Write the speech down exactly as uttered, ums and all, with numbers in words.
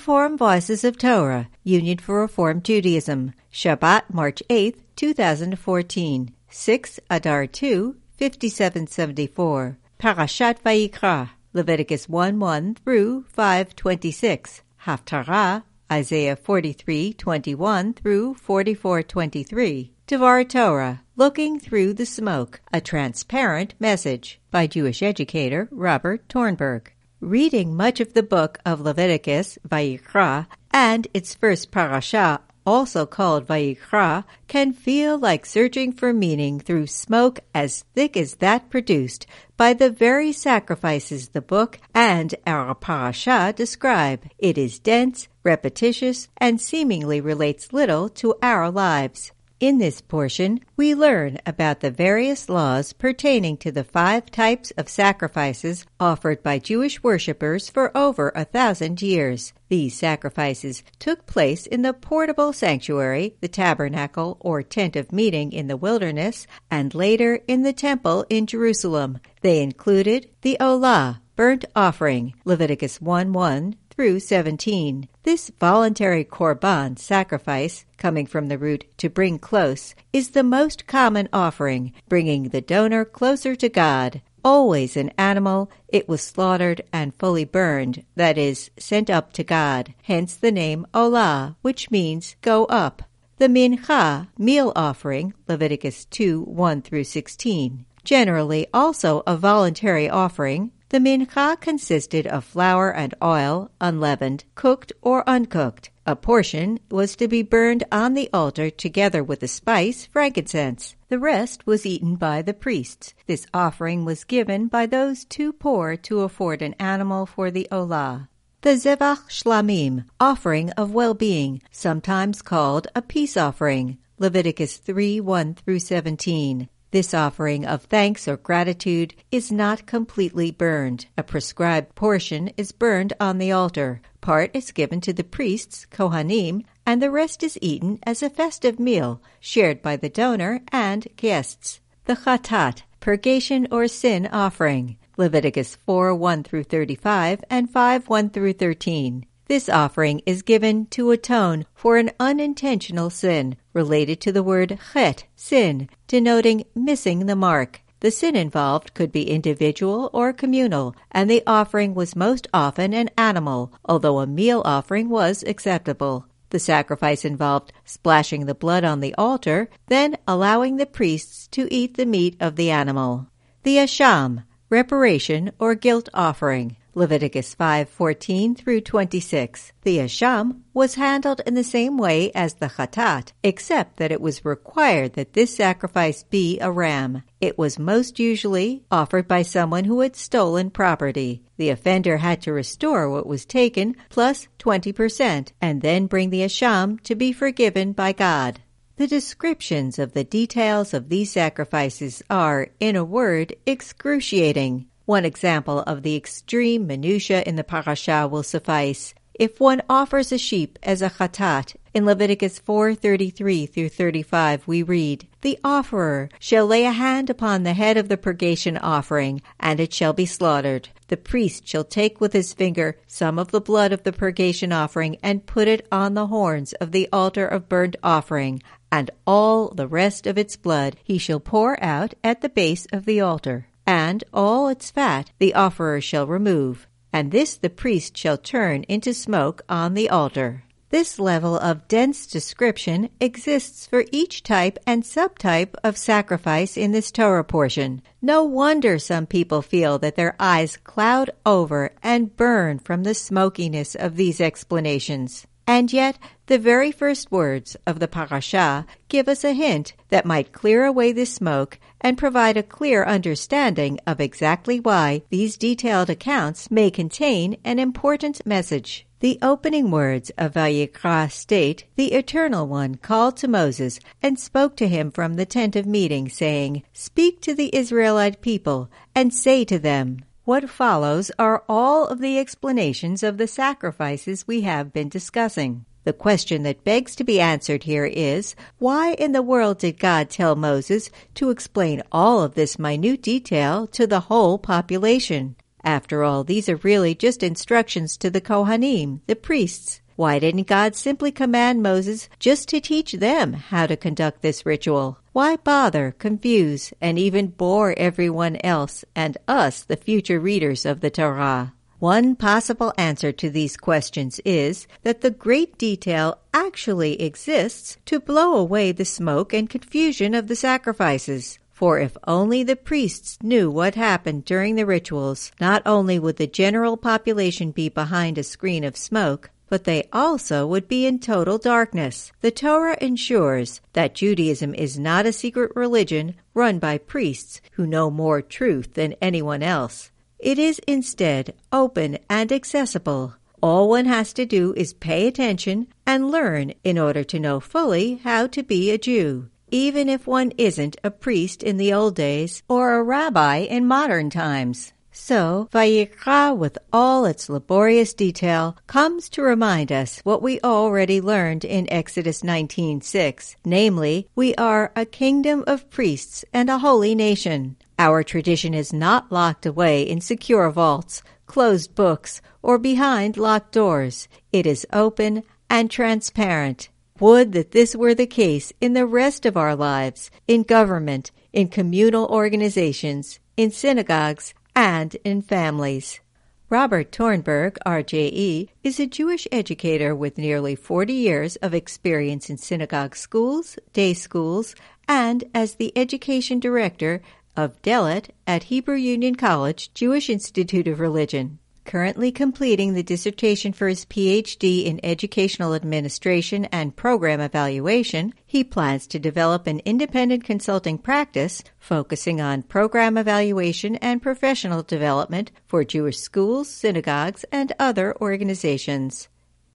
Reform Voices of Torah, Union for Reform Judaism, Shabbat, March eighth, two thousand fourteen, six Adar two, fifty-seven seventy-four, Parashat Vayikra, Leviticus one one through five twenty-six, Haftarah, Isaiah forty-three twenty-one through forty-four twenty-three, Devar Torah, Looking Through the Smoke, A Transparent Message, by Jewish educator Robert Tornberg. Reading much of the book of Leviticus, Vayikra, and its first parasha, also called Vayikra, can feel like searching for meaning through smoke as thick as that produced by the very sacrifices the book and our parasha describe. It is dense, repetitious, and seemingly relates little to our lives. In this portion, we learn about the various laws pertaining to the five types of sacrifices offered by Jewish worshippers for over a thousand years. These sacrifices took place in the portable sanctuary, the tabernacle or tent of meeting in the wilderness, and later in the temple in Jerusalem. They included the Olah, burnt offering, Leviticus one one through seventeen. This voluntary korban sacrifice, coming from the root to bring close, is the most common offering, bringing the donor closer to God. Always an animal, it was slaughtered and fully burned, that is, sent up to God, hence the name Olah, which means go up. The mincha, meal offering, Leviticus two one through sixteen. Generally also a voluntary offering, the mincha consisted of flour and oil, unleavened, cooked or uncooked. A portion was to be burned on the altar together with the spice, frankincense. The rest was eaten by the priests. This offering was given by those too poor to afford an animal for the olah. The zevach shlamim, offering of well-being, sometimes called a peace offering, Leviticus three one through seventeen. This offering of thanks or gratitude is not completely burned. A prescribed portion is burned on the altar. Part is given to the priests, Kohanim, and the rest is eaten as a festive meal, shared by the donor and guests. The chatat, purgation or sin offering, Leviticus four one through thirty-five and five one through thirteen. This offering is given to atone for an unintentional sin related to the word chet, sin, denoting missing the mark. The sin involved could be individual or communal, and the offering was most often an animal, although a meal offering was acceptable. The sacrifice involved splashing the blood on the altar, then allowing the priests to eat the meat of the animal. The asham, reparation or guilt offering, Leviticus five fourteen through twenty-six. The asham was handled in the same way as the chatat, except that it was required that this sacrifice be a ram. It was most usually offered by someone who had stolen property. The offender had to restore what was taken plus twenty percent, and then bring the asham to be forgiven by God. The descriptions of the details of these sacrifices are, in a word, excruciating. One example of the extreme minutiae in the parasha will suffice. If one offers a sheep as a chatat, in Leviticus four thirty-three through thirty-five we read, "The offerer shall lay a hand upon the head of the purgation offering, and it shall be slaughtered. The priest shall take with his finger some of the blood of the purgation offering and put it on the horns of the altar of burnt offering, and all the rest of its blood he shall pour out at the base of the altar. And all its fat the offerer shall remove, and this the priest shall turn into smoke on the altar." This level of dense description exists for each type and subtype of sacrifice in this Torah portion. No wonder some people feel that their eyes cloud over and burn from the smokiness of these explanations. And yet, the very first words of the parasha give us a hint that might clear away the smoke and provide a clear understanding of exactly why these detailed accounts may contain an important message. The opening words of Vayikra state, "The Eternal One called to Moses and spoke to him from the tent of meeting, saying, 'Speak to the Israelite people and say to them.'" What follows are all of the explanations of the sacrifices we have been discussing. The question that begs to be answered here is, why in the world did God tell Moses to explain all of this minute detail to the whole population? After all, these are really just instructions to the Kohanim, the priests. Why didn't God simply command Moses just to teach them how to conduct this ritual? Why bother, confuse, and even bore everyone else and us, the future readers of the Torah? One possible answer to these questions is that the great detail actually exists to blow away the smoke and confusion of the sacrifices. For if only the priests knew what happened during the rituals, not only would the general population be behind a screen of smoke, but they also would be in total darkness. The Torah ensures that Judaism is not a secret religion run by priests who know more truth than anyone else. It is instead open and accessible. All one has to do is pay attention and learn in order to know fully how to be a Jew, even if one isn't a priest in the old days or a rabbi in modern times. So, Vayikra, with all its laborious detail, comes to remind us what we already learned in Exodus nineteen six, namely, we are a kingdom of priests and a holy nation. Our tradition is not locked away in secure vaults, closed books, or behind locked doors. It is open and transparent. Would that this were the case in the rest of our lives, in government, in communal organizations, in synagogues, and in families. Robert Tornberg, R J E, is a Jewish educator with nearly forty years of experience in synagogue schools, day schools, and as the education director of Delet at Hebrew Union College, Jewish Institute of Religion. Currently completing the dissertation for his P H D in Educational Administration and Program Evaluation, he plans to develop an independent consulting practice focusing on program evaluation and professional development for Jewish schools, synagogues, and other organizations.